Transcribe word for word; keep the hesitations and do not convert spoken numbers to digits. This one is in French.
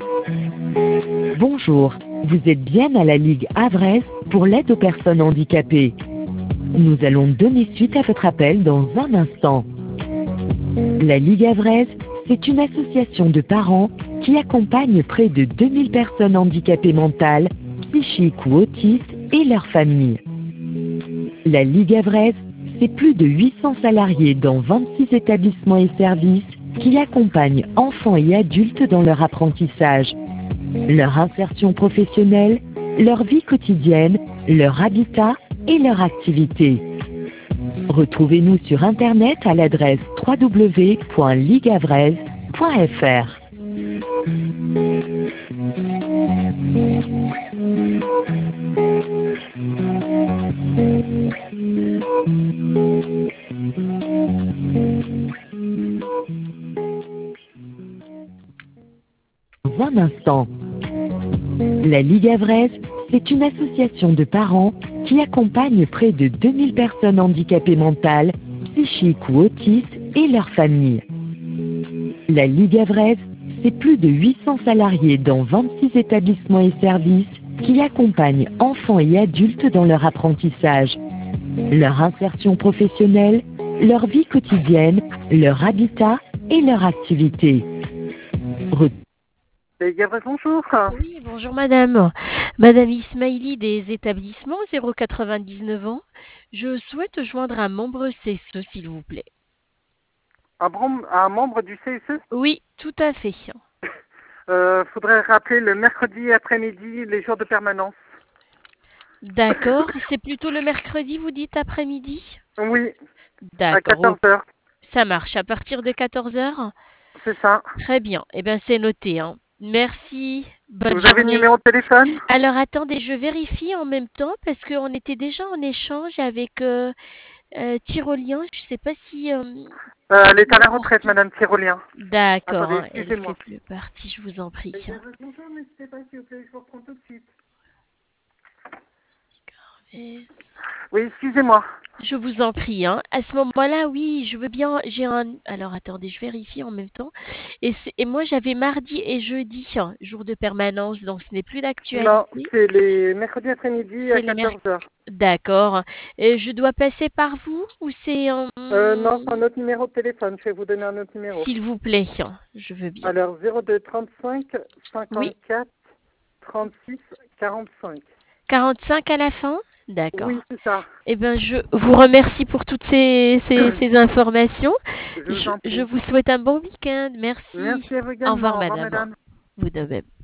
Bonjour, vous êtes bien à la Ligue Havraise pour l'aide aux personnes handicapées. Nous allons donner suite à votre appel dans un instant. La Ligue Havraise, c'est une association de parents qui accompagne près de deux mille personnes handicapées mentales, psychiques ou autistes et leurs familles. La Ligue Havraise, c'est plus de huit cents salariés dans vingt-six établissements et services qui accompagnent enfants et adultes dans leur apprentissage, leur insertion professionnelle, leur vie quotidienne, leur habitat et leur activité. Retrouvez-nous sur Internet à l'adresse w w w point ligue havraise point f r. Dans un instant. La Ligue Havraise, c'est une association de parents qui accompagne près de deux mille personnes handicapées mentales, psychiques ou autistes et leurs familles. La Ligue Havraise, c'est plus de huit cents salariés dans vingt-six établissements et services qui accompagnent enfants et adultes dans leur apprentissage, leur insertion professionnelle, leur vie quotidienne, leur habitat et leur activité. Re- Ligue Havraise, bonjour. Oui, bonjour madame. Madame Ismaili des établissements zéro quatre-vingt-dix-neuf ans. Je souhaite joindre un membre C S E, s'il vous plaît. Un, brom- un membre du C S E. Oui, tout à fait. Euh, faudrait rappeler le mercredi après-midi les jours de permanence. D'accord. C'est plutôt le mercredi, vous dites, après-midi? Oui, à D'accord. quatorze heures. Ça marche. À partir de quatorze heures? C'est ça. Très bien. Eh bien, c'est noté, hein. Merci. Bonne Vous avez le journée. numéro de téléphone? Alors, attendez, je vérifie en même temps parce qu'on était déjà en échange avec euh, euh, Tyrolien. Je ne sais pas si... euh, Euh, Elle est à la retraite, Madame Tyrolien. D'accord, Attendez, hein, elle fait excusez-moi. plus partie, je vous en prie. Ligue Havraise, bonjour, n'hésitez pas s'il vous plaît, je vous reprends tout de suite. Et- Oui, excusez-moi. Je vous en prie, hein. À ce moment-là, oui, je veux bien. J'ai un. Alors attendez, je vérifie en même temps. Et, c'est- et moi, j'avais mardi et jeudi, hein, jour de permanence, donc ce n'est plus Non, d'actualité. c'est les mercredis après-midi à C'est les merc- quatorze heures. D'accord. Et je dois passer par vous ou c'est euh, Euh, non, c'est un autre numéro de téléphone. Je vais vous donner un autre numéro. S'il vous plaît, hein, je veux bien. Alors, zéro deux trente-cinq Oui. cinquante-quatre trente-six quarante-cinq. quarante-cinq à la fin? D'accord. Oui, c'est ça. Eh bien, je vous remercie pour toutes ces, ces, ces informations. Je vous Je, en prie. je vous souhaite un bon week-end. Merci. Merci à vous également. Au revoir, Au revoir, madame. madame. Vous de même.